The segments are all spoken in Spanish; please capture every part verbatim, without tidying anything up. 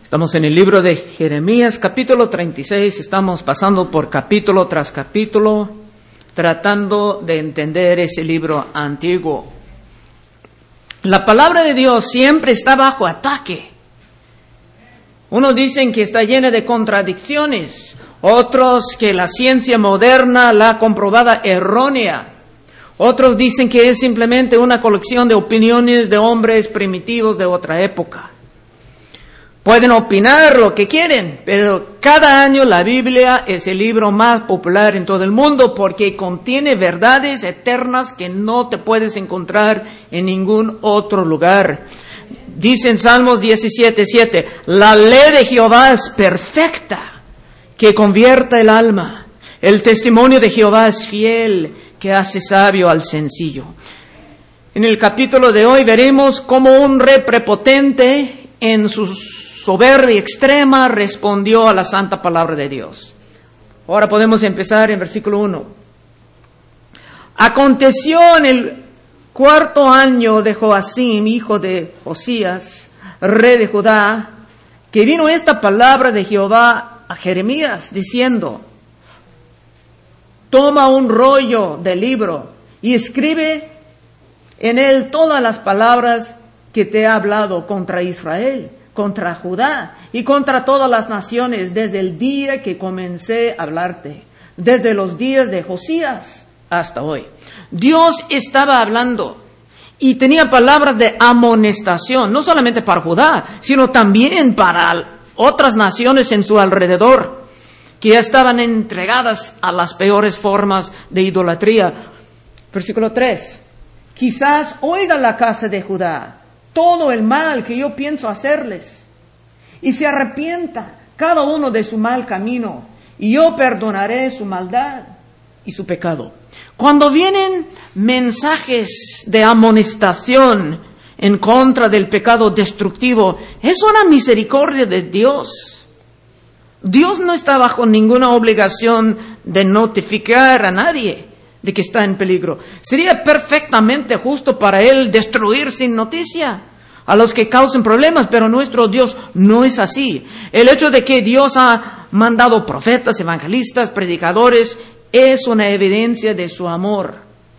Estamos en el libro de Jeremías, capítulo treinta y seis. Estamos pasando por capítulo tras capítulo, tratando de entender ese libro antiguo. La palabra de Dios siempre está bajo ataque. Unos dicen que está llena de contradicciones, otros que la ciencia moderna la ha comprobado errónea. Otros dicen que es simplemente una colección de opiniones de hombres primitivos de otra época. Pueden opinar lo que quieren, pero cada año la Biblia es el libro más popular en todo el mundo porque contiene verdades eternas que no te puedes encontrar en ningún otro lugar. Dice en Salmos diecisiete siete, la ley de Jehová es perfecta, que convierta el alma. El testimonio de Jehová es fiel, que hace sabio al sencillo. En el capítulo de hoy veremos cómo un rey prepotente en sus soberbia extrema respondió a la santa palabra de Dios. Ahora podemos empezar en versículo uno. Aconteció en el cuarto año de Joacim, hijo de Josías, rey de Judá, que vino esta palabra de Jehová a Jeremías, diciendo: toma un rollo de libro y escribe en él todas las palabras que te he hablado contra Israel, contra Judá y contra todas las naciones desde el día que comencé a hablarte, desde los días de Josías hasta hoy. Dios estaba hablando y tenía palabras de amonestación, no solamente para Judá, sino también para otras naciones en su alrededor, que ya estaban entregadas a las peores formas de idolatría. Versículo tres. Quizás oiga la casa de Judá todo el mal que yo pienso hacerles, y se arrepienta cada uno de su mal camino, y yo perdonaré su maldad y su pecado. Cuando vienen mensajes de amonestación en contra del pecado destructivo, es una misericordia de Dios. Dios no está bajo ninguna obligación de notificar a nadie de que está en peligro. Sería perfectamente justo para Él destruir sin noticia a los que causen problemas, pero nuestro Dios no es así. El hecho de que Dios ha mandado profetas, evangelistas, predicadores, es una evidencia de su amor.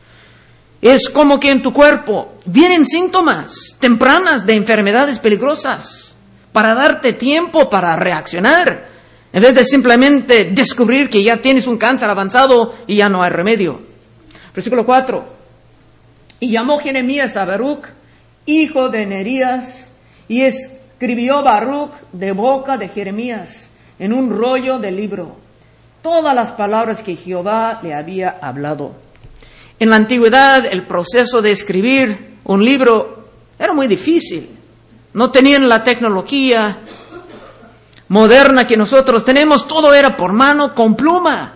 Es como que en tu cuerpo vienen síntomas tempranas de enfermedades peligrosas para darte tiempo para reaccionar, en vez de simplemente descubrir que ya tienes un cáncer avanzado y ya no hay remedio. Versículo cuatro. Y llamó Jeremías a Baruch, hijo de Nerías, y escribió Baruch de boca de Jeremías en un rollo de libro todas las palabras que Jehová le había hablado. En la antigüedad el proceso de escribir un libro era muy difícil. No tenían la tecnología moderna que nosotros tenemos, todo era por mano, con pluma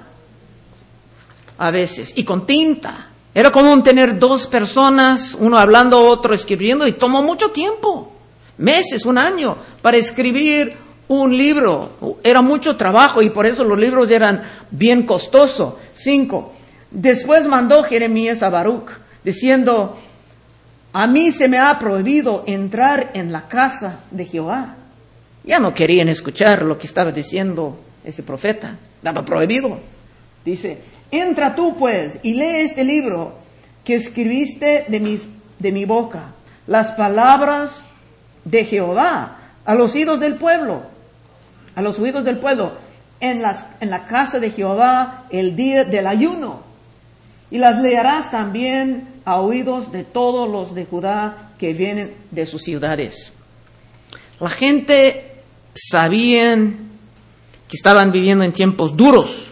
a veces, y con tinta. Era común tener dos personas, uno hablando, otro escribiendo, y tomó mucho tiempo, meses, un año, para escribir un libro. Era mucho trabajo y por eso los libros eran bien costosos. Cinco. Después mandó Jeremías a Baruch, diciendo: a mí se me ha prohibido entrar en la casa de Jehová. Ya no querían escuchar lo que estaba diciendo ese profeta. Estaba prohibido. Dice: entra tú pues y lee este libro que escribiste de, mis, de mi boca, las palabras de Jehová a los oídos del pueblo, a los oídos del pueblo, en, las, en la casa de Jehová el día del ayuno. Y las leerás también a oídos de todos los de Judá que vienen de sus ciudades. La gente sabían que estaban viviendo en tiempos duros.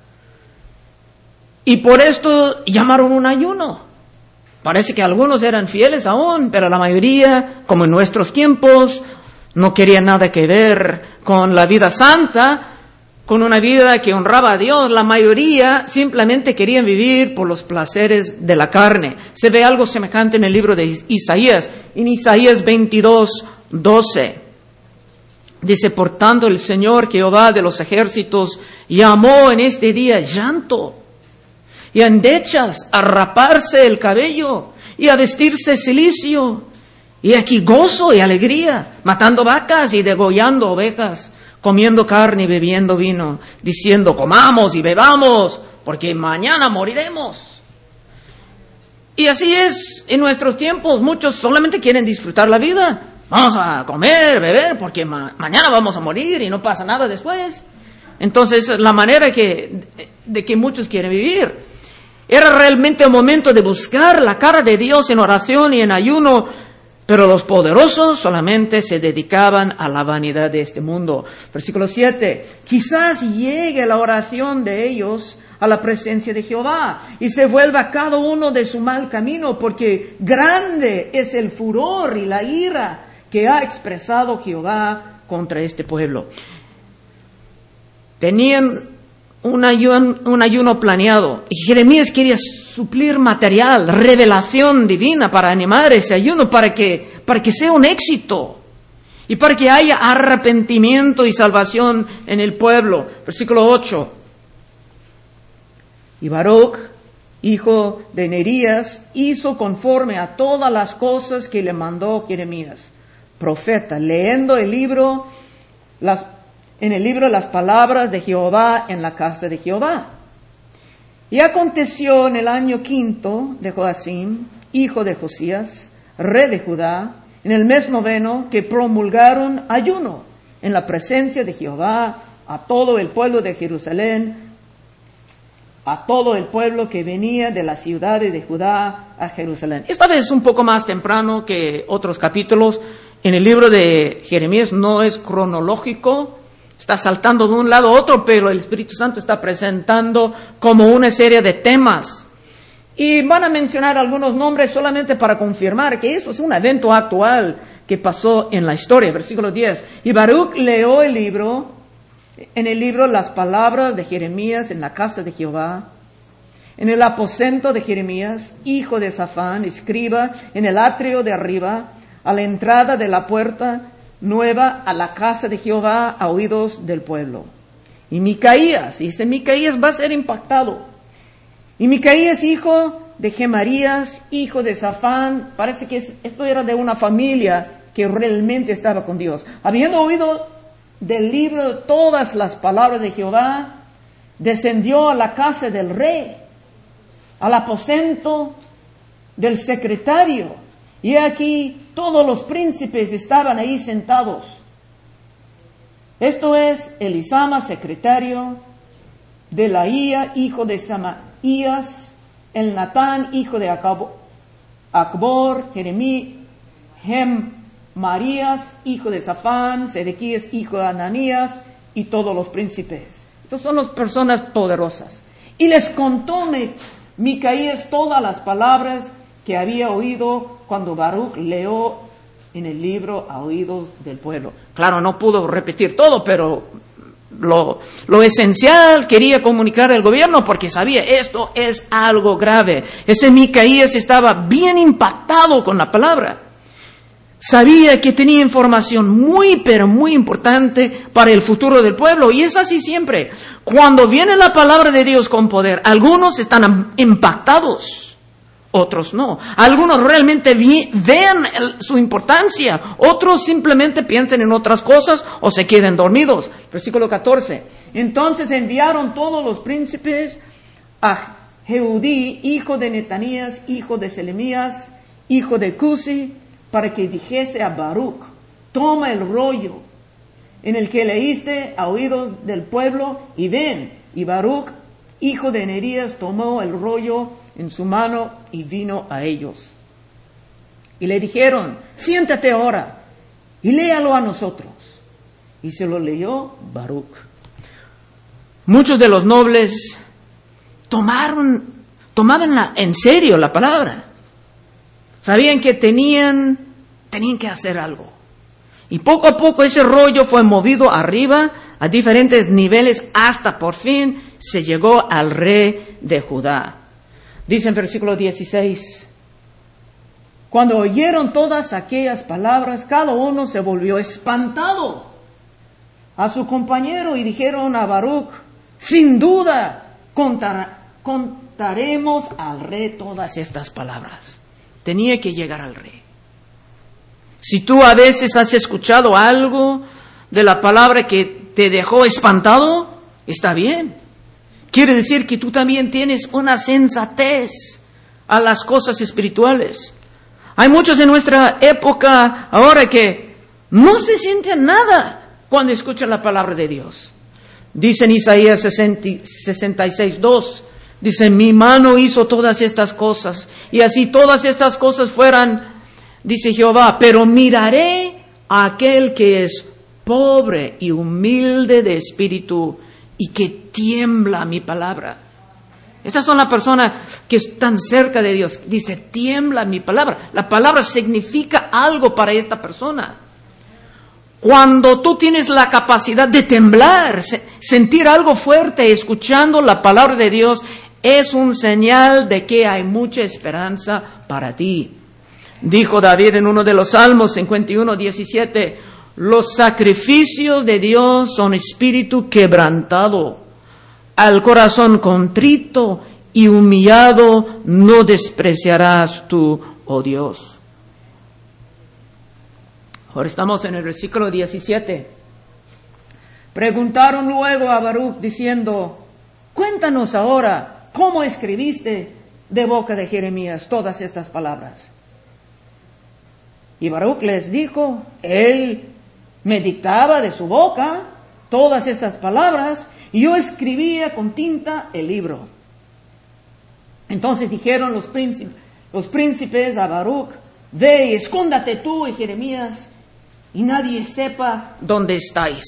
Y por esto llamaron un ayuno. Parece que algunos eran fieles aún, pero la mayoría, como en nuestros tiempos, no querían nada que ver con la vida santa, con una vida que honraba a Dios. La mayoría simplemente querían vivir por los placeres de la carne. Se ve algo semejante en el libro de Isaías, en Isaías veintidós doce. Dice: por tanto el Señor Jehová de los ejércitos llamó en este día llanto y endechas a raparse el cabello y a vestirse cilicio Y aquí gozo y alegría, matando vacas y degollando ovejas, comiendo carne y bebiendo vino, diciendo, comamos y bebamos, porque mañana moriremos. Y así es en nuestros tiempos, muchos solamente quieren disfrutar la vida. Vamos a comer, beber, porque ma- mañana vamos a morir y no pasa nada después. Entonces, la manera que, de que muchos quieren vivir. Era realmente el momento de buscar la cara de Dios en oración y en ayuno, pero los poderosos solamente se dedicaban a la vanidad de este mundo. Versículo siete. Quizás llegue la oración de ellos a la presencia de Jehová y se vuelva cada uno de su mal camino, porque grande es el furor y la ira que ha expresado Jehová contra este pueblo. Tenían un ayuno, un ayuno planeado y Jeremías quería suplir material, revelación divina para animar ese ayuno, para que, para que sea un éxito y para que haya arrepentimiento y salvación en el pueblo. Versículo ocho. Y Baruch, hijo de Nerías, hizo conforme a todas las cosas que le mandó Jeremías, profeta, leyendo el libro, las, en el libro las palabras de Jehová en la casa de Jehová. Y aconteció en el año quinto de Joacim, hijo de Josías, rey de Judá, en el mes noveno, que promulgaron ayuno en la presencia de Jehová a todo el pueblo de Jerusalén, a todo el pueblo que venía de las ciudades de Judá a Jerusalén. Esta vez un poco más temprano que otros capítulos. En el libro de Jeremías no es cronológico, está saltando de un lado a otro, pero el Espíritu Santo está presentando como una serie de temas. Y van a mencionar algunos nombres solamente para confirmar que eso es un evento actual que pasó en la historia. Versículo diez. Y Baruch leyó el libro, en el libro las palabras de Jeremías en la casa de Jehová, en el aposento de Jeremías, hijo de Safán, escriba, en el atrio de arriba, a la entrada de la puerta nueva a la casa de Jehová, a oídos del pueblo. Y Micaías, y ese Micaías va a ser impactado. Y Micaías, hijo de Gemarías, hijo de Safán, parece que es, esto era de una familia que realmente estaba con Dios. Habiendo oído del libro todas las palabras de Jehová, descendió a la casa del rey, al aposento del secretario, y aquí todos los príncipes estaban ahí sentados. Esto es Elisama, secretario, Delaía, hijo de Samaías, el Natán, hijo de Acab- Acbor, Jeremías, Hem, Marías, hijo de Safán, Sedequías, hijo de Ananías, y todos los príncipes. Estas son las personas poderosas. Y les contó Micaías todas las palabras que había oído cuando Baruch leyó en el libro a oídos del pueblo. Claro, no pudo repetir todo, pero lo, lo esencial quería comunicar al gobierno, porque sabía, esto es algo grave. Ese Micaías estaba bien impactado con la palabra. Sabía que tenía información muy, pero muy importante para el futuro del pueblo. Y es así siempre. Cuando viene la palabra de Dios con poder, algunos están impactados, otros no. Algunos realmente vi- vean el, su importancia, otros simplemente piensan en otras cosas o se quedan dormidos. Versículo catorce. Entonces enviaron todos los príncipes a Jehudí, hijo de Netanías, hijo de Selemías, hijo de Cusi, para que dijese a Baruch, toma el rollo en el que leíste a oídos del pueblo y ven. Y Baruch, hijo de Nerías, tomó el rollo en su mano y vino a ellos. Y le dijeron, siéntate ahora y léalo a nosotros. Y se lo leyó Baruch. Muchos de los nobles tomaron, tomaban la, en serio la palabra. Sabían que tenían, tenían que hacer algo. Y poco a poco ese rollo fue movido arriba a diferentes niveles hasta por fin se llegó al rey de Judá. Dice en versículo dieciséis, cuando oyeron todas aquellas palabras, cada uno se volvió espantado a su compañero y dijeron a Baruch, sin duda contar, contaremos al rey todas estas palabras. Tenía que llegar al rey. Si tú a veces has escuchado algo de la palabra que te dejó espantado, está bien. Quiere decir que tú también tienes una sensatez a las cosas espirituales. Hay muchos en nuestra época ahora que no se sienten nada cuando escuchan la palabra de Dios. Dice en Isaías sesenta y seis, dos, dice, mi mano hizo todas estas cosas, y así todas estas cosas fueran, dice Jehová, pero miraré a aquel que es pobre y humilde de espíritu y que tiembla mi palabra. Estas son las personas que están cerca de Dios. Dice, tiembla mi palabra. La palabra significa algo para esta persona. Cuando tú tienes la capacidad de temblar, sentir algo fuerte escuchando la palabra de Dios, es un señal de que hay mucha esperanza para ti. Dijo David en uno de los Salmos cincuenta y uno, diecisiete, los sacrificios de Dios son espíritu quebrantado, al corazón contrito y humillado no despreciarás tú, oh Dios. Ahora estamos en el versículo diecisiete. Preguntaron luego a Baruch diciendo, cuéntanos ahora cómo escribiste de boca de Jeremías todas estas palabras. Y Baruch les dijo, él me dictaba de su boca todas estas palabras y yo escribía con tinta el libro. Entonces dijeron los príncipes, los príncipes a Baruch, ve y escóndate tú y Jeremías y nadie sepa dónde estáis.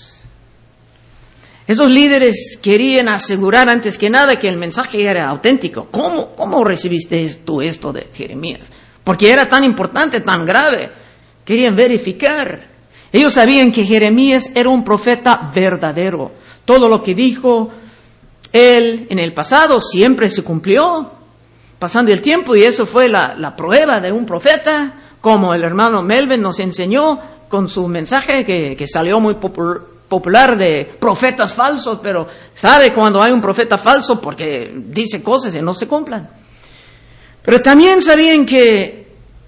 Esos líderes querían asegurar antes que nada que el mensaje era auténtico. ¿Cómo, cómo recibiste tú esto de Jeremías? Porque era tan importante, tan grave. Querían verificar. Ellos sabían que Jeremías era un profeta verdadero. Todo lo que dijo él en el pasado siempre se cumplió. Pasando el tiempo, y eso fue la, la prueba de un profeta, como el hermano Melvin nos enseñó con su mensaje que, que salió muy popul- popular de profetas falsos, pero sabe cuando hay un profeta falso porque dice cosas y no se cumplan. Pero también sabían que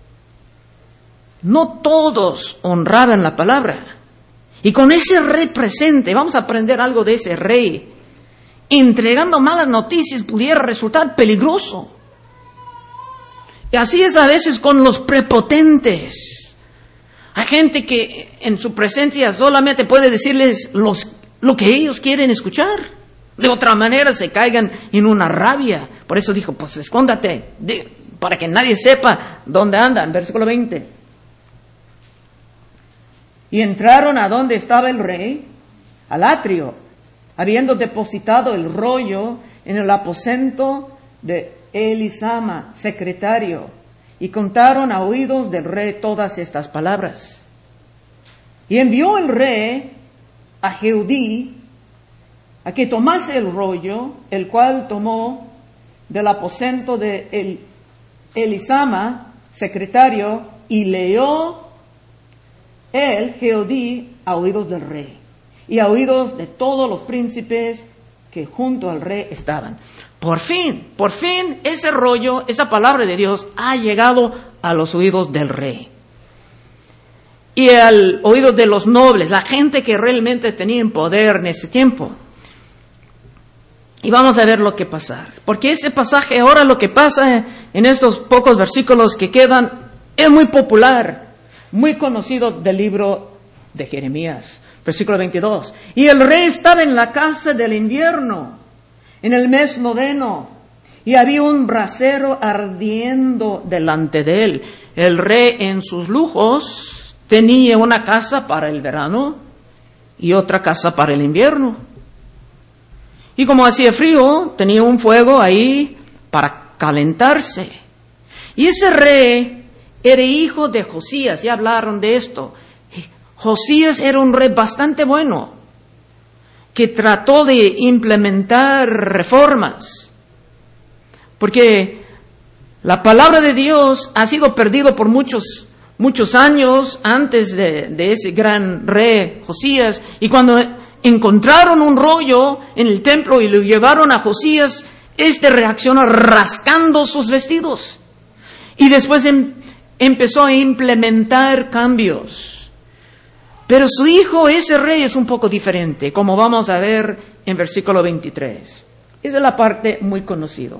no todos honraban la palabra. Y con ese rey presente, vamos a aprender algo de ese rey, entregando malas noticias pudiera resultar peligroso. Y así es a veces con los prepotentes. Hay gente que en su presencia solamente puede decirles los, lo que ellos quieren escuchar. De otra manera se caigan en una rabia. Por eso dijo, pues escóndate, de, para que nadie sepa dónde andan. Versículo veinte. Y entraron a donde estaba el rey, al atrio, habiendo depositado el rollo en el aposento de Elisama, secretario, y contaron a oídos del rey todas estas palabras. Y envió el rey a Jehudí a que tomase el rollo, el cual tomó del aposento de el, Elisama, secretario, y leyó él, Jehudí, a oídos del rey, y a oídos de todos los príncipes que junto al rey estaban. Por fin, por fin, ese rollo, esa palabra de Dios ha llegado a los oídos del rey. Y al oído de los nobles, la gente que realmente tenía poder en ese tiempo. Y vamos a ver lo que pasa. Porque ese pasaje, ahora lo que pasa en estos pocos versículos que quedan, es muy popular, muy conocido del libro de Jeremías. Versículo veintidós. Y el rey estaba en la casa del invierno, en el mes noveno, y había un brasero ardiendo delante de él. El rey en sus lujos tenía una casa para el verano y otra casa para el invierno. Y como hacía frío, tenía un fuego ahí para calentarse. Y ese rey era hijo de Josías, ya hablaron de esto. Josías era un rey bastante bueno, que trató de implementar reformas, porque la palabra de Dios ha sido perdida por muchos, muchos años antes de, de ese gran rey Josías, y cuando encontraron un rollo en el templo y lo llevaron a Josías, este reaccionó rascando sus vestidos, y después em, empezó a implementar cambios. Pero su hijo, ese rey, es un poco diferente, como vamos a ver en versículo veintitrés. Esa es la parte muy conocida.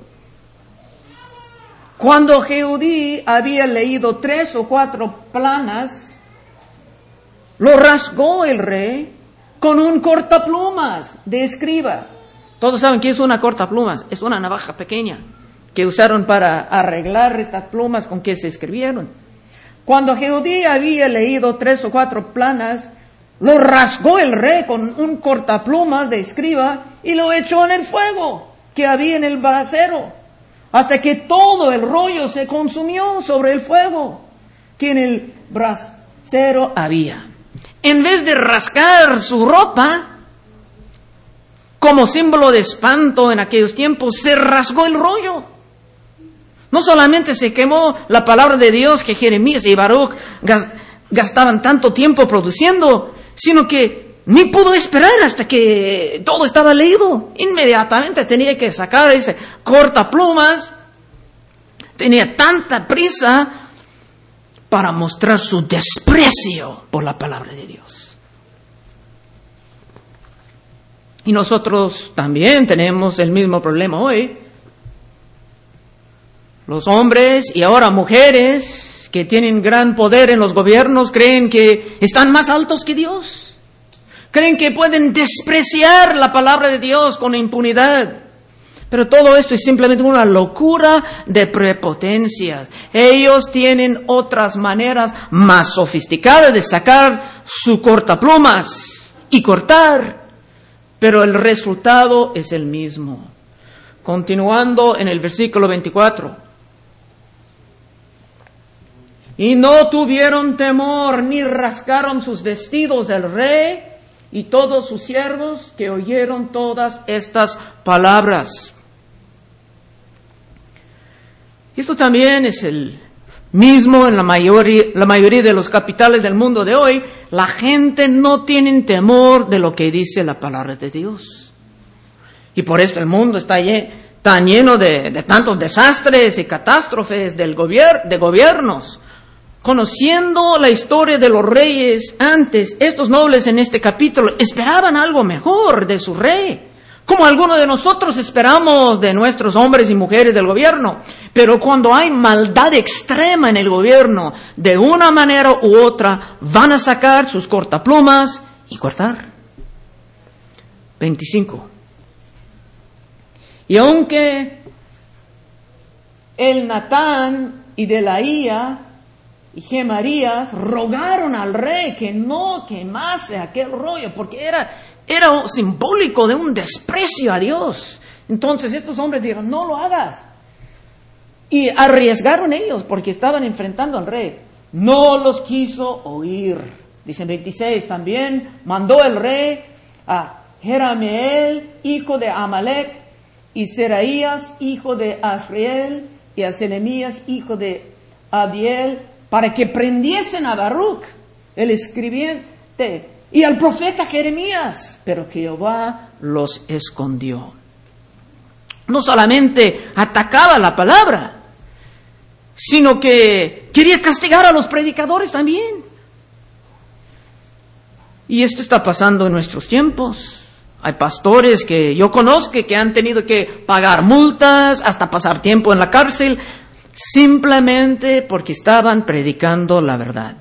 Cuando Jehudí había leído tres o cuatro planas, lo rasgó el rey con un cortaplumas de escriba. Todos saben que es una cortaplumas, es una navaja pequeña que usaron para arreglar estas plumas con que se escribieron. Cuando Jehudí había leído tres o cuatro planas, lo rasgó el rey con un cortaplumas de escriba y lo echó en el fuego que había en el brasero, hasta que todo el rollo se consumió sobre el fuego que en el brasero había. En vez de rasgar su ropa, como símbolo de espanto en aquellos tiempos, se rasgó el rollo. No solamente se quemó la palabra de Dios que Jeremías y Baruch gastaban tanto tiempo produciendo, sino que ni pudo esperar hasta que todo estaba leído. Inmediatamente tenía que sacar ese cortaplumas. Tenía tanta prisa para mostrar su desprecio por la palabra de Dios. Y nosotros también tenemos el mismo problema hoy. Los hombres y ahora mujeres que tienen gran poder en los gobiernos creen que están más altos que Dios. Creen que pueden despreciar la palabra de Dios con impunidad. Pero todo esto es simplemente una locura de prepotencia. Ellos tienen otras maneras más sofisticadas de sacar su cortaplumas y cortar. Pero el resultado es el mismo. Continuando en el versículo veinticuatro. Y no tuvieron temor ni rasgaron sus vestidos el rey y todos sus siervos que oyeron todas estas palabras. Esto también es el mismo en la mayoría, la mayoría de los capitales del mundo de hoy. La gente no tiene temor de lo que dice la palabra de Dios. Y por esto el mundo está lleno, tan lleno de, de tantos desastres y catástrofes del gobier- de gobiernos. Conociendo la historia de los reyes antes, estos nobles en este capítulo esperaban algo mejor de su rey, como algunos de nosotros esperamos de nuestros hombres y mujeres del gobierno. Pero cuando hay maldad extrema en el gobierno, de una manera u otra, van a sacar sus cortaplumas y cortar. veinticinco. Y aunque el Natán y Delaía y Gemarías rogaron al rey que no quemase aquel rollo, porque era, era simbólico de un desprecio a Dios. Entonces estos hombres dijeron, no lo hagas. Y arriesgaron ellos porque estaban enfrentando al rey. No los quiso oír. Dice veintiséis, también mandó el rey a Jerameel, hijo de Amalek, y Seraías, hijo de Azriel, y a Selemías, hijo de Abiel, para que prendiesen a Baruch, el escribiente, y al profeta Jeremías. Pero Jehová los escondió. No solamente atacaba la palabra, sino que quería castigar a los predicadores también. Y esto está pasando en nuestros tiempos. Hay pastores que yo conozco que han tenido que pagar multas, hasta pasar tiempo en la cárcel, simplemente porque estaban predicando la verdad.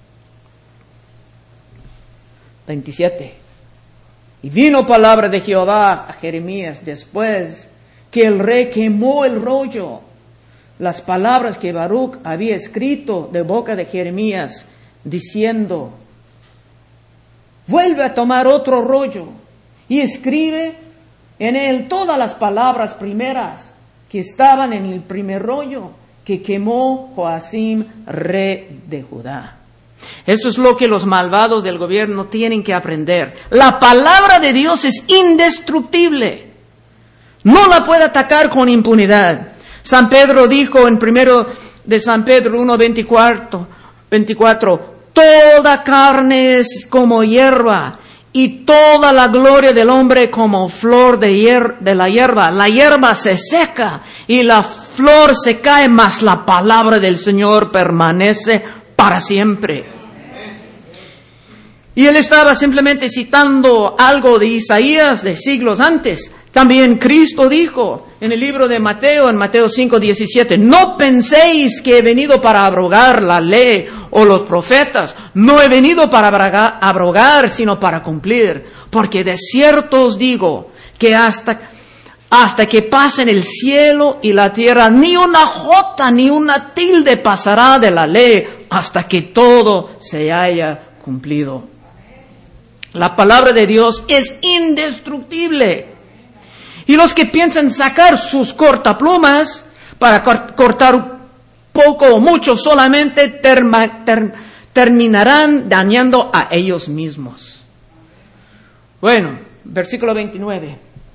veintisiete. Y vino palabra de Jehová a Jeremías después que el rey quemó el rollo, las palabras que Baruch había escrito de boca de Jeremías, diciendo, vuelve a tomar otro rollo y escribe en él todas las palabras primeras que estaban en el primer rollo que quemó Joacim, rey de Judá. Eso es lo que los malvados del gobierno tienen que aprender. La palabra de Dios es indestructible. No la puede atacar con impunidad. San Pedro dijo en primero de San Pedro uno veinticuatro, toda carne es como hierba y toda la gloria del hombre como flor de, hier- de la hierba. La hierba se seca y la flor se cae, mas la palabra del Señor permanece para siempre. Y él estaba simplemente citando algo de Isaías de siglos antes. También Cristo dijo en el libro de Mateo, en Mateo cinco diecisiete, no penséis que he venido para abrogar la ley o los profetas. No he venido para abrogar, abrogar, sino para cumplir. Porque de cierto os digo que hasta, hasta que pasen el cielo y la tierra, ni una jota ni una tilde pasará de la ley hasta que todo se haya cumplido. La palabra de Dios es indestructible. Y los que piensan sacar sus cortaplumas para cortar poco o mucho solamente terma, ter, terminarán dañando a ellos mismos. Bueno, versículo veintinueve.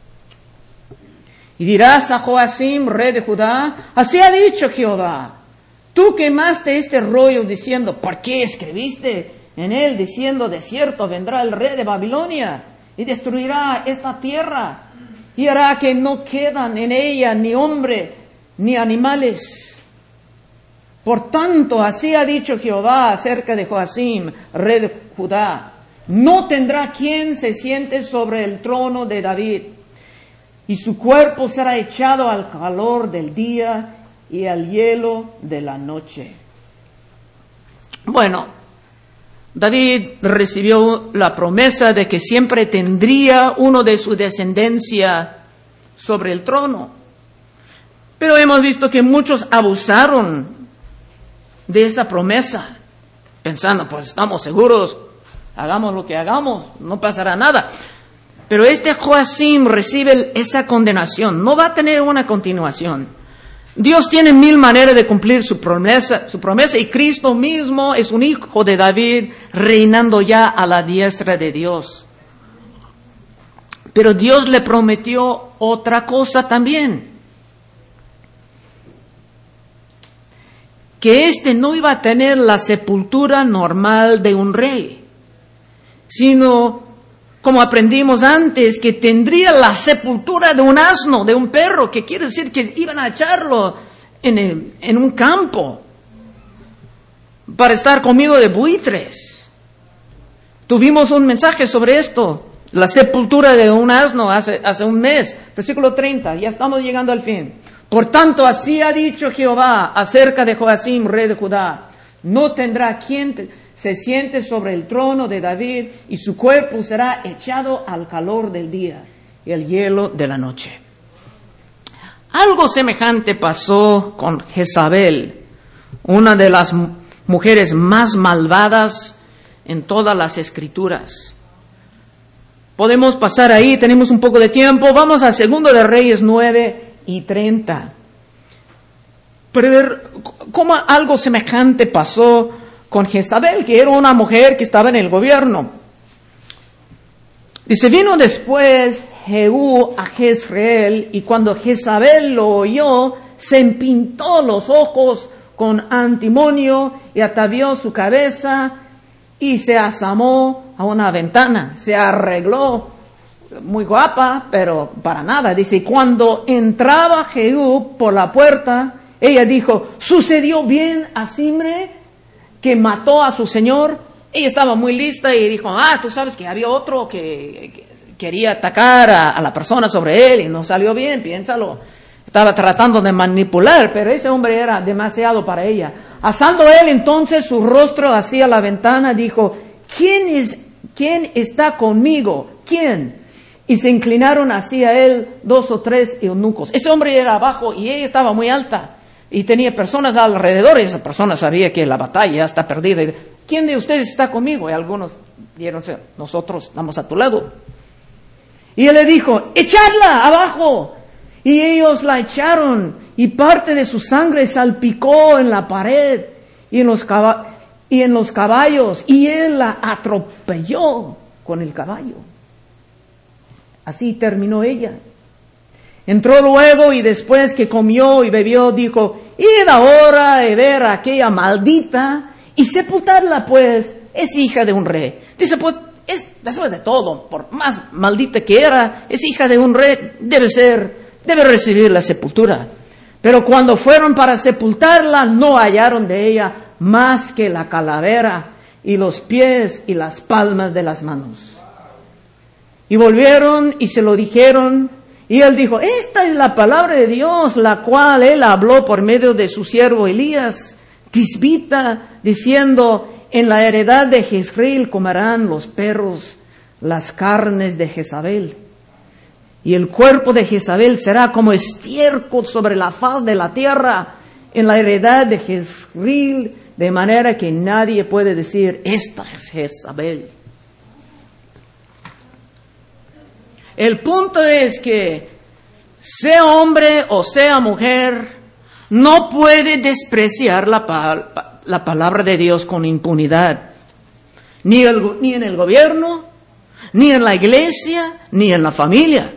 Y dirás a Joacim, rey de Judá, así ha dicho Jehová, tú quemaste este rollo diciendo, ¿por qué escribiste en él diciendo, de cierto vendrá el rey de Babilonia y destruirá esta tierra? Y hará que no quedan en ella ni hombre ni animales. Por tanto, así ha dicho Jehová acerca de Joacim, rey de Judá. No tendrá quien se siente sobre el trono de David. Y su cuerpo será echado al calor del día y al hielo de la noche. Bueno, David recibió la promesa de que siempre tendría uno de su descendencia sobre el trono. Pero hemos visto que muchos abusaron de esa promesa, pensando, pues estamos seguros, hagamos lo que hagamos, no pasará nada. Pero este Joacim recibe esa condenación, no va a tener una continuación. Dios tiene mil maneras de cumplir su promesa, su promesa, y Cristo mismo es un hijo de David reinando ya a la diestra de Dios. Pero Dios le prometió otra cosa también. Que éste no iba a tener la sepultura normal de un rey, sino, como aprendimos antes, que tendría la sepultura de un asno, de un perro, que quiere decir que iban a echarlo en, el, en un campo para estar comido de buitres. Tuvimos un mensaje sobre esto, la sepultura de un asno hace, hace un mes, versículo treinta, ya estamos llegando al fin. Por tanto, así ha dicho Jehová acerca de Joacim, rey de Judá, no tendrá quien te, se siente sobre el trono de David, y su cuerpo será echado al calor del día y al hielo de la noche. Algo semejante pasó con Jezabel, una de las mujeres más malvadas en todas las escrituras. Podemos pasar ahí, tenemos un poco de tiempo. Vamos a Segundo de Reyes nueve y treinta. Pero ver cómo algo semejante pasó con Jezabel, que era una mujer que estaba en el gobierno. Dice, vino después Jehú a Jezreel, y cuando Jezabel lo oyó, se empintó los ojos con antimonio y atavió su cabeza y se asomó a una ventana. Se arregló, muy guapa, pero para nada. Dice, cuando entraba Jehú por la puerta, ella dijo, ¿sucedió bien a Zimri, que mató a su señor? Ella estaba muy lista y dijo, ah, tú sabes que había otro que, que quería atacar a, a la persona sobre él y no salió bien, piénsalo. Estaba tratando de manipular, pero ese hombre era demasiado para ella. Alzando él entonces su rostro hacia la ventana, dijo, ¿quién es, quién está conmigo? ¿Quién? Y se inclinaron hacia él dos o tres eunucos. Ese hombre era bajo y ella estaba muy alta. Y tenía personas alrededor, y esa persona sabía que la batalla ya está perdida. Y, ¿quién de ustedes está conmigo? Y algunos dieron, nosotros estamos a tu lado. Y él le dijo, echadla abajo. Y ellos la echaron, y parte de su sangre salpicó en la pared y en los, cab- y en los caballos, y él la atropelló con el caballo. Así terminó ella. Entró luego, y después que comió y bebió, dijo, id ahora a ver a aquella maldita y sepultarla, pues es hija de un rey. Dice, pues es después de todo, por más maldita que era, es hija de un rey, debe ser, debe recibir la sepultura. Pero cuando fueron para sepultarla, no hallaron de ella más que la calavera y los pies y las palmas de las manos. Y volvieron y se lo dijeron, y él dijo, esta es la palabra de Dios, la cual él habló por medio de su siervo Elías, tisbita, diciendo, en la heredad de Jezreel comerán los perros las carnes de Jezabel. Y el cuerpo de Jezabel será como estiércol sobre la faz de la tierra en la heredad de Jezreel, de manera que nadie puede decir, esta es Jezabel. El punto es que, sea hombre o sea mujer, no puede despreciar la, pa- la palabra de Dios con impunidad. Ni, el, ni en el gobierno, ni en la iglesia, ni en la familia.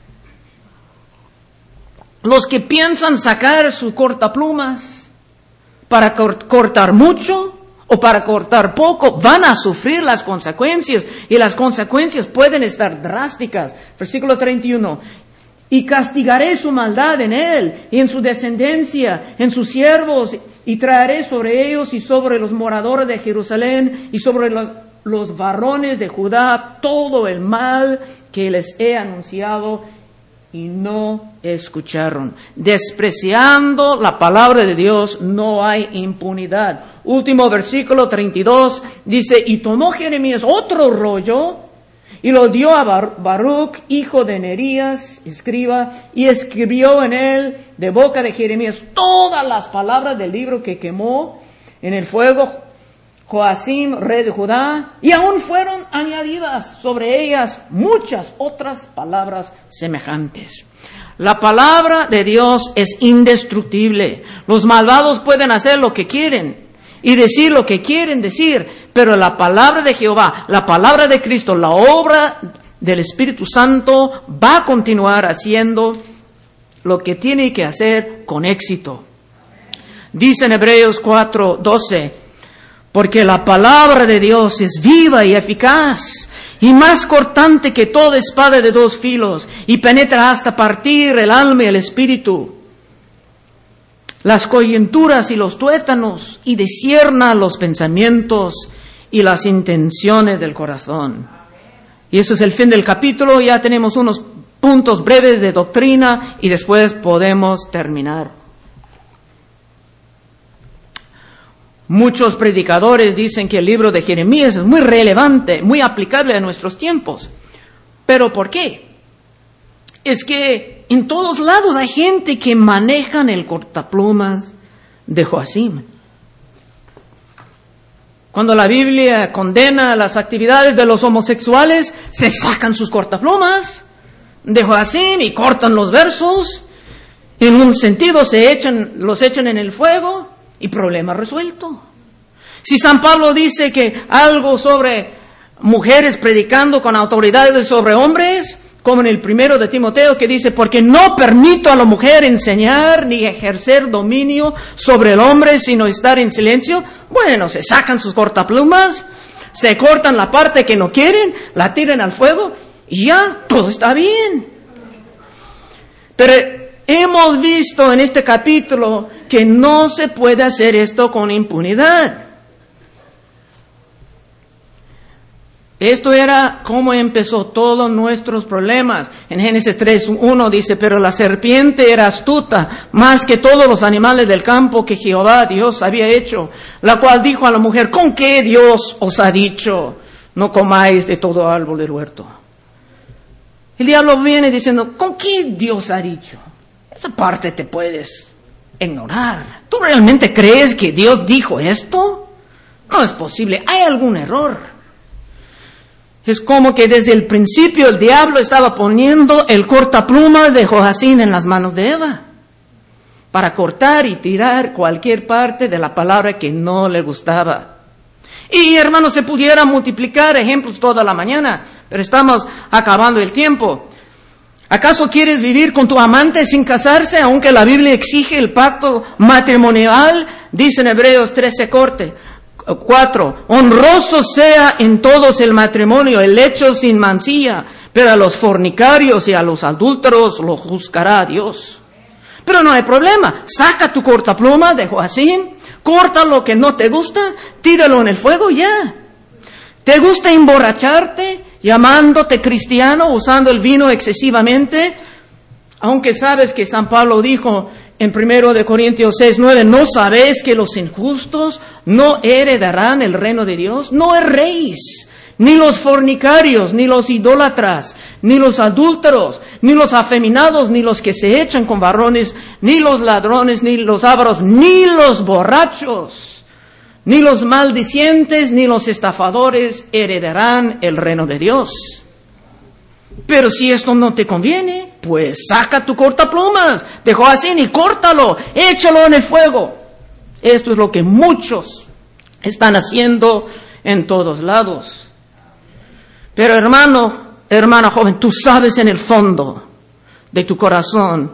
Los que piensan sacar sus cortaplumas para cort- cortar mucho o para cortar poco, van a sufrir las consecuencias, y las consecuencias pueden estar drásticas. Versículo treinta y uno. Y castigaré su maldad en él y en su descendencia, en sus siervos, y traeré sobre ellos y sobre los moradores de Jerusalén y sobre los, los varones de Judá todo el mal que les he anunciado, y no escucharon. Despreciando la palabra de Dios no hay impunidad. Último versículo treinta y dos dice, y tomó Jeremías otro rollo y lo dio a Bar- Baruch, hijo de Nerías, escriba, y escribió en él de boca de Jeremías todas las palabras del libro que quemó en el fuego Joacim, rey de Judá, y aún fueron añadidas sobre ellas muchas otras palabras semejantes. La palabra de Dios es indestructible. Los malvados pueden hacer lo que quieren y decir lo que quieren decir, pero la palabra de Jehová, la palabra de Cristo, la obra del Espíritu Santo va a continuar haciendo lo que tiene que hacer con éxito. Dice en Hebreos cuatro doce, porque la palabra de Dios es viva y eficaz, y más cortante que toda espada de dos filos, y penetra hasta partir el alma y el espíritu, las coyunturas y los tuétanos, y discierna los pensamientos y las intenciones del corazón. Y eso es el fin del capítulo. Ya tenemos unos puntos breves de doctrina y después podemos terminar. Muchos predicadores dicen que el libro de Jeremías es muy relevante, muy aplicable a nuestros tiempos. ¿Pero por qué? Es que en todos lados hay gente que manejan el cortaplumas de Joacim. Cuando la Biblia condena las actividades de los homosexuales, se sacan sus cortaplumas de Joacim y cortan los versos. En un sentido se echan, los echan en el fuego. Y problema resuelto. Si San Pablo dice que algo sobre mujeres predicando con autoridades sobre hombres, como en el primero de Timoteo que dice, porque no permito a la mujer enseñar ni ejercer dominio sobre el hombre, sino estar en silencio, bueno, se sacan sus cortaplumas, se cortan la parte que no quieren, la tiran al fuego y ya, todo está bien. Pero hemos visto en este capítulo que no se puede hacer esto con impunidad. Esto era cómo empezó todos nuestros problemas. En Génesis tres uno dice, pero la serpiente era astuta, más que todos los animales del campo que Jehová Dios había hecho, la cual dijo a la mujer, ¿con qué Dios os ha dicho, no comáis de todo árbol del huerto? El diablo viene diciendo, ¿con qué Dios ha dicho? Esa parte te puedes ignorar. ¿Tú realmente crees que Dios dijo esto? No es posible, hay algún error. Es como que desde el principio el diablo estaba poniendo el cortapluma de Joacim en las manos de Eva para cortar y tirar cualquier parte de la palabra que no le gustaba. Y hermanos, se pudiera multiplicar ejemplos toda la mañana, pero estamos acabando el tiempo. ¿Acaso quieres vivir con tu amante sin casarse, aunque la Biblia exige el pacto matrimonial? Dice en Hebreos trece, corte, cuatro, honroso sea en todos el matrimonio, el hecho sin mancilla, pero a los fornicarios y a los adúlteros lo juzgará Dios. Pero no hay problema. Saca tu cortapluma de Joacim, corta lo que no te gusta, tíralo en el fuego y ya. ¿Te gusta emborracharte, llamándote cristiano, usando el vino excesivamente? Aunque sabes que San Pablo dijo en primero de Corintios seis, nueve, ¿no sabéis que los injustos no heredarán el reino de Dios? No erréis, ni los fornicarios, ni los idólatras, ni los adúlteros, ni los afeminados, ni los que se echan con varones, ni los ladrones, ni los ávaros, ni los borrachos, ni los maldicientes, ni los estafadores heredarán el reino de Dios. Pero si esto no te conviene, pues saca tu cortaplumas de Joacim y córtalo, échalo en el fuego. Esto es lo que muchos están haciendo en todos lados. Pero hermano, hermana joven, tú sabes en el fondo de tu corazón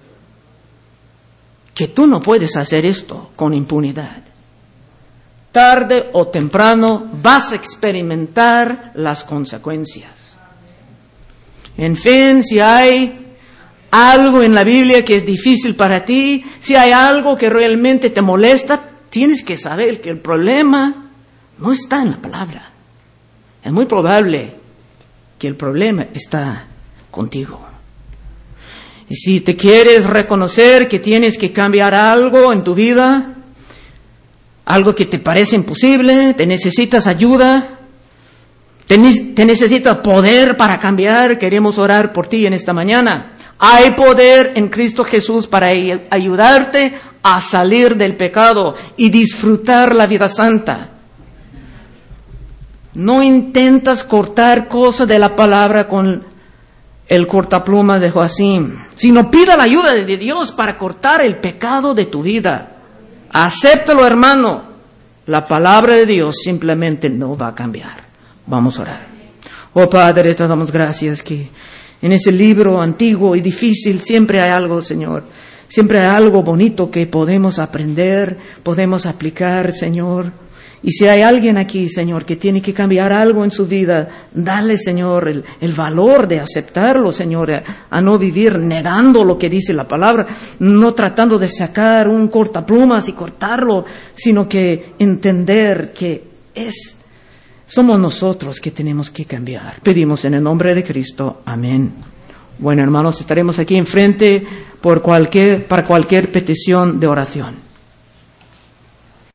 que tú no puedes hacer esto con impunidad. Tarde o temprano vas a experimentar las consecuencias. En fin, si hay algo en la Biblia que es difícil para ti, si hay algo que realmente te molesta, tienes que saber que el problema no está en la palabra. Es muy probable que el problema está contigo. Y si te quieres reconocer que tienes que cambiar algo en tu vida, algo que te parece imposible, te necesitas ayuda, te, te necesitas poder para cambiar, queremos orar por ti en esta mañana. Hay poder en Cristo Jesús para ayudarte a salir del pecado y disfrutar la vida santa. No intentas cortar cosas de la palabra con el cortapluma de Joacim, sino pida la ayuda de Dios para cortar el pecado de tu vida. Acéptalo, hermano. La palabra de Dios simplemente no va a cambiar. Vamos a orar. Oh Padre, te damos gracias que en ese libro antiguo y difícil siempre hay algo, Señor. Siempre hay algo bonito que podemos aprender, podemos aplicar, Señor. Y si hay alguien aquí, Señor, que tiene que cambiar algo en su vida, dale, Señor, el, el valor de aceptarlo, Señor, a, a no vivir negando lo que dice la palabra, no tratando de sacar un cortaplumas y cortarlo, sino que entender que es, somos nosotros que tenemos que cambiar. Pedimos en el nombre de Cristo. Amén. Bueno, hermanos, estaremos aquí enfrente por cualquier, para cualquier petición de oración.